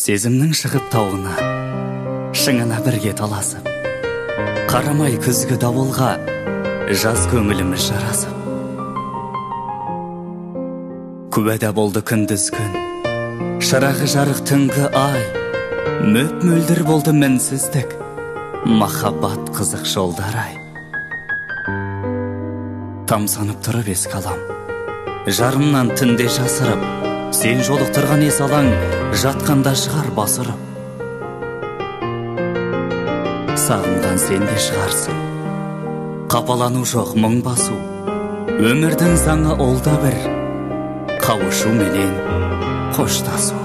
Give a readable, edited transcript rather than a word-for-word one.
Сезімнің шығып тауына, шыңына бірге таласып, қарамай күзгі дауылға, жаз көңіліміз жарасып. Күбәда болды күндіз күн, шырағы жарық түнгі ай, мөп-мөлдір болды мінсіздік, махаббат қызық жолдар ай. Тамсанып тұрып ескалам, жарымнан түнде жасырып, сен жолықтырған есалаң жатқанда шығар басырып. Сағынған сен де шығарсың, қапалану жоқ мұң басу, өмірдің заңы ол да бір, қауышу менен қоштасу.